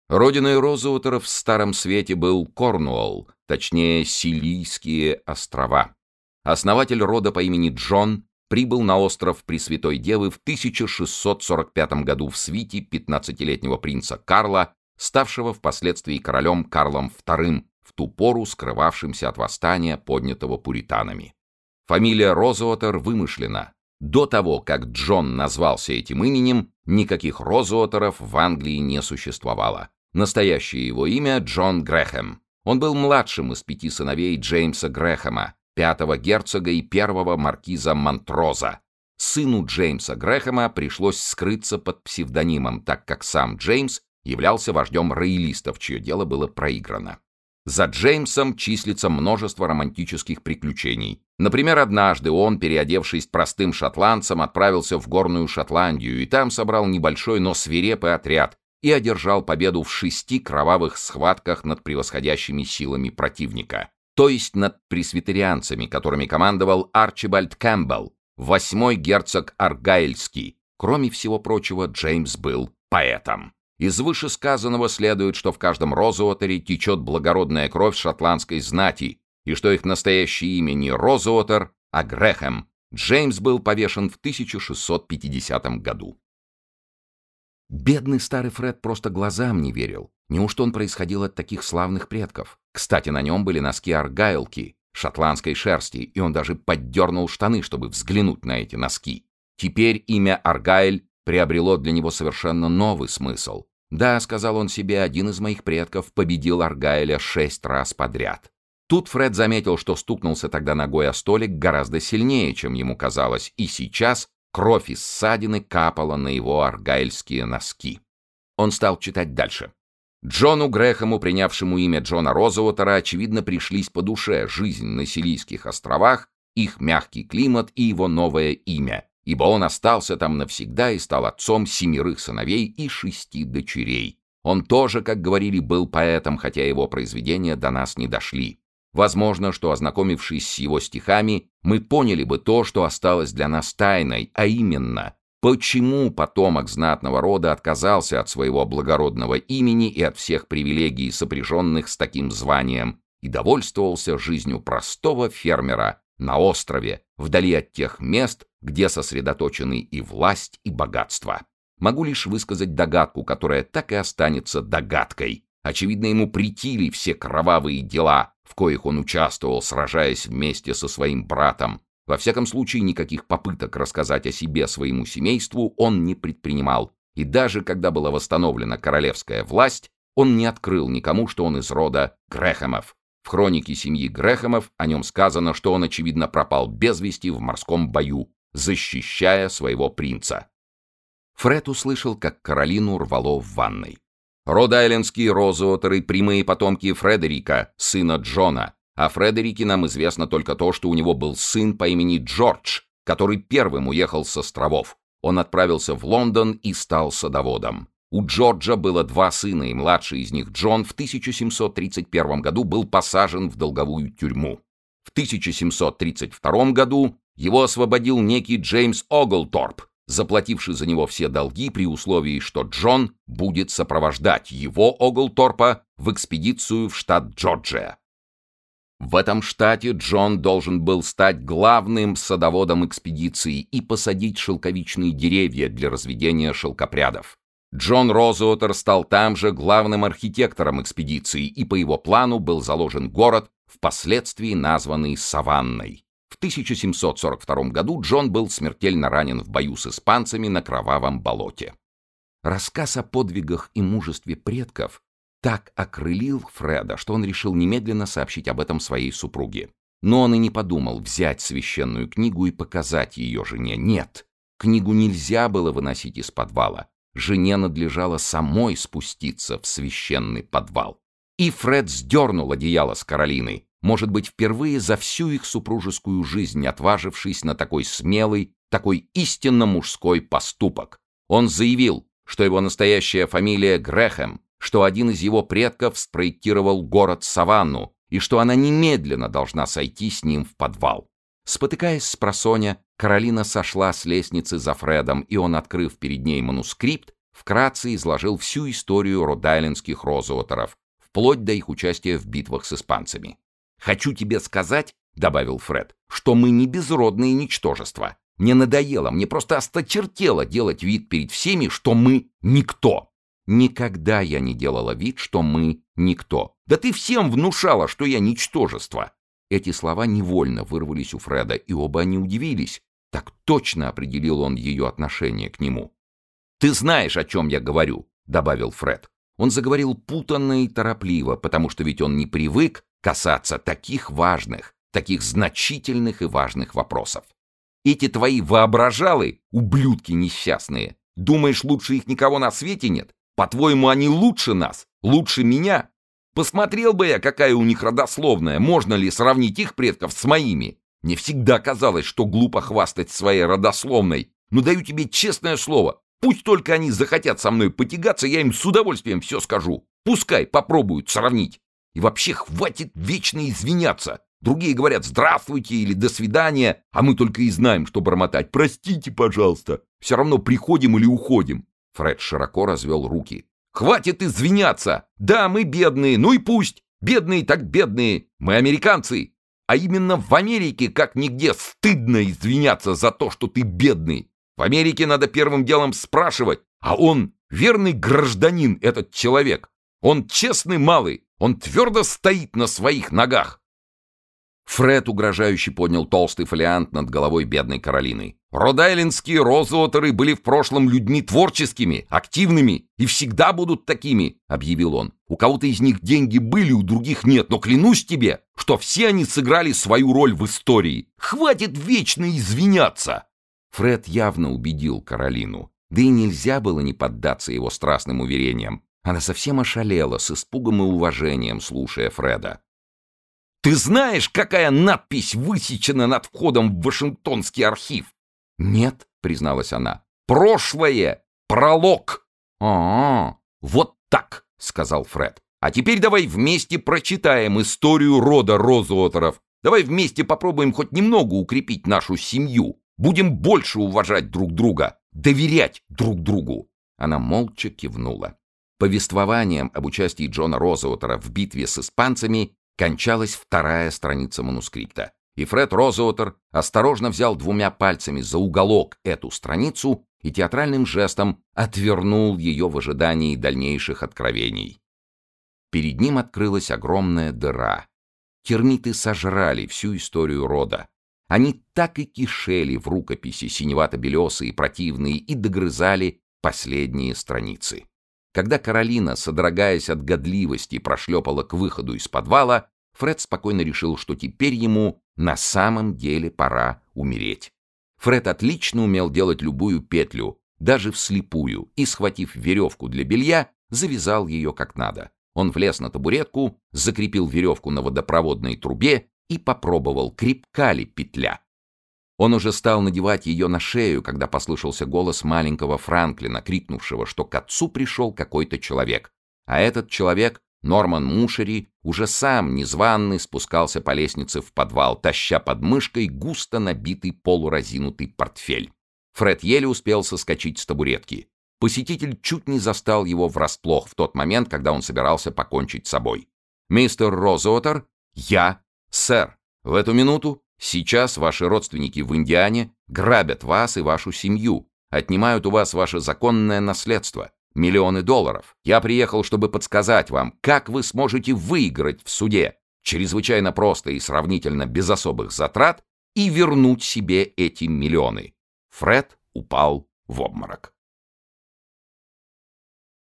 Родиной Розуотеров в Старом Свете был Корнуолл, точнее, Силийские острова. Основатель рода по имени Джон прибыл на остров Пресвятой Девы в 1645 году в свите 15-летнего принца Карла, ставшего впоследствии королем Карлом II, в ту пору скрывавшимся от восстания, поднятого пуританами. Фамилия Розуотер вымышлена. До того, как Джон назвался этим именем, никаких Розуотеров в Англии не существовало. Настоящее его имя — Джон Грэхэм. Он был младшим из 5 сыновей Джеймса Грэхэма, 5-го герцога и 1-го маркиза Монтроза. Сыну Джеймса Грэхэма пришлось скрыться под псевдонимом, так как сам Джеймс являлся вождем роялистов, чье дело было проиграно. За Джеймсом числится множество романтических приключений. Например, однажды он, переодевшись простым шотландцем, отправился в горную Шотландию и там собрал небольшой, но свирепый отряд и одержал победу в 6 кровавых схватках над превосходящими силами противника, то есть над пресвитерианцами, которыми командовал Арчибальд Кэмпбелл, 8-й герцог Аргайльский. Кроме всего прочего, Джеймс был поэтом. Из вышесказанного следует, что в каждом Розуотере течет благородная кровь шотландской знати, и что их настоящее имя не Розуотер, а Грэхэм. Джеймс был повешен в 1650 году. Бедный старый Фред просто глазам не верил. Неужто он происходил от таких славных предков? Кстати, на нем были носки аргайлки, шотландской шерсти, и он даже поддернул штаны, чтобы взглянуть на эти носки. Теперь имя Аргайль приобрело для него совершенно новый смысл. «Да», — сказал он себе, — «один из моих предков победил Аргайля 6 раз подряд». Тут Фред заметил, что стукнулся тогда ногой о столик гораздо сильнее, чем ему казалось, и сейчас кровь из ссадины капала на его аргайльские носки. Он стал читать дальше. Джону Грэхэму, принявшему имя Джона Розуотера, очевидно, пришлись по душе жизнь на Силийских островах, их мягкий климат и его новое имя, ибо он остался там навсегда и стал отцом 7 сыновей и 6 дочерей. Он тоже, как говорили, был поэтом, хотя его произведения до нас не дошли. Возможно, что, ознакомившись с его стихами, мы поняли бы то, что осталось для нас тайной, а именно, почему потомок знатного рода отказался от своего благородного имени и от всех привилегий, сопряженных с таким званием, и довольствовался жизнью простого фермера на острове, вдали от тех мест, где сосредоточены и власть, и богатство. Могу лишь высказать догадку, которая так и останется догадкой. Очевидно, ему претили все кровавые дела, в коих он участвовал, сражаясь вместе со своим братом. Во всяком случае, никаких попыток рассказать о себе своему семейству он не предпринимал, и даже когда была восстановлена королевская власть, он не открыл никому, что он из рода Грэхэмов. В хронике семьи Грэхэмов о нем сказано, что он, очевидно, пропал без вести в морском бою, защищая своего принца. Фред услышал, как Каролину рвало в ванной. Род-Айлендские Розуотеры — прямые потомки Фредерика, сына Джона. О Фредерике нам известно только то, что у него был сын по имени Джордж, который первым уехал с островов. Он отправился в Лондон и стал садоводом. У Джорджа было 2 сына, и младший из них, Джон, в 1731 году был посажен в долговую тюрьму. В 1732 году его освободил некий Джеймс Оглторп, заплативший за него все долги при условии, что Джон будет сопровождать его, Оглторпа, в экспедицию в штат Джорджия. В этом штате Джон должен был стать главным садоводом экспедиции и посадить шелковичные деревья для разведения шелкопрядов. Джон Розуотер стал там же главным архитектором экспедиции, и по его плану был заложен город, впоследствии названный Саванной. В 1742 году Джон был смертельно ранен в бою с испанцами на Кровавом болоте. Рассказ о подвигах и мужестве предков так окрылил Фреда, что он решил немедленно сообщить об этом своей супруге. Но он и не подумал взять священную книгу и показать ее жене. Нет, книгу нельзя было выносить из подвала. Жене надлежало самой спуститься в священный подвал. И Фред сдернул одеяло с Каролины, может быть, впервые за всю их супружескую жизнь отважившись на такой смелый, такой истинно мужской поступок. Он заявил, что его настоящая фамилия Грэхэм, что один из его предков спроектировал город Саванну и что она немедленно должна сойти с ним в подвал. Спотыкаясь спросонья, Каролина сошла с лестницы за Фредом, и он, открыв перед ней манускрипт, вкратце изложил всю историю род-айлендских Розуотеров, вплоть до их участия в битвах с испанцами. «Хочу тебе сказать, — добавил Фред, — что мы не безродные ничтожества. Мне надоело, мне просто осточертело делать вид перед всеми, что мы никто. Никогда я не делала вид, что мы никто. Да ты всем внушала, что я ничтожество». Эти слова невольно вырвались у Фреда, и оба они удивились. Так точно определил он ее отношение к нему. «Ты знаешь, о чем я говорю», — добавил Фред. Он заговорил путанно и торопливо, потому что ведь он не привык касаться таких важных, таких значительных и важных вопросов. «Эти твои воображалы, ублюдки несчастные, думаешь, лучше их никого на свете нет? По-твоему, они лучше нас? Лучше меня? Посмотрел бы я, какая у них родословная, можно ли сравнить их предков с моими. Мне всегда казалось, что глупо хвастать своей родословной, но даю тебе честное слово, пусть только они захотят со мной потягаться, я им с удовольствием все скажу. Пускай попробуют сравнить. И вообще хватит вечно извиняться. Другие говорят «здравствуйте» или «до свидания», а мы только и знаем, что бормотать «простите, пожалуйста». Все равно приходим или уходим. Фред широко развел руки. «Хватит извиняться! Да, мы бедные, ну и пусть! Бедные так бедные! Мы американцы! А именно в Америке, как нигде, стыдно извиняться за то, что ты бедный! В Америке надо первым делом спрашивать, а он верный гражданин, этот человек! Он честный малый! Он твердо стоит на своих ногах!» Фред угрожающе поднял толстый фолиант над головой бедной Каролины. «Род-айлендские Розуотеры были в прошлом людьми творческими, активными и всегда будут такими», — объявил он. «У кого-то из них деньги были, у других нет, но клянусь тебе, что все они сыграли свою роль в истории. Хватит вечно извиняться!» Фред явно убедил Каролину. Да и нельзя было не поддаться его страстным уверениям. Она совсем ошалела, с испугом и уважением слушая Фреда. «Ты знаешь, какая надпись высечена над входом в Вашингтонский архив?» «Нет», — призналась она. «Прошлое! Пролог!» «А-а, вот так», — сказал Фред. «А теперь давай вместе прочитаем историю рода Розуотеров. Давай вместе попробуем хоть немного укрепить нашу семью. Будем больше уважать друг друга, доверять друг другу». Она молча кивнула. Повествованием об участии Джона Розуотера в битве с испанцами кончалась вторая страница манускрипта, и Фред Розуотер осторожно взял двумя пальцами за уголок эту страницу и театральным жестом отвернул ее в ожидании дальнейших откровений. Перед ним открылась огромная дыра. Термиты сожрали всю историю рода. Они так и кишели в рукописи, синевато-белесые, противные, и догрызали последние страницы. Когда Каролина, содрогаясь от годливости, прошлепала к выходу из подвала, Фред спокойно решил, что теперь ему на самом деле пора умереть. Фред отлично умел делать любую петлю, даже вслепую, и, схватив веревку для белья, завязал ее как надо. Он влез на табуретку, закрепил веревку на водопроводной трубе и попробовал, крепка ли петля. Он уже стал надевать ее на шею, когда послышался голос маленького Франклина, крикнувшего, что к отцу пришел какой-то человек. А этот человек, Норман Мушери, уже сам, незваный, спускался по лестнице в подвал, таща под мышкой густо набитый полуразинутый портфель. Фред еле успел соскочить с табуретки. Посетитель чуть не застал его врасплох в тот момент, когда он собирался покончить с собой. «Мистер Розуотер?» «Я, сэр. В эту минуту сейчас ваши родственники в Индиане грабят вас и вашу семью, отнимают у вас ваше законное наследство, миллионы долларов. Я приехал, чтобы подсказать вам, как вы сможете выиграть в суде, чрезвычайно просто и сравнительно без особых затрат, и вернуть себе эти миллионы». Фред упал в обморок.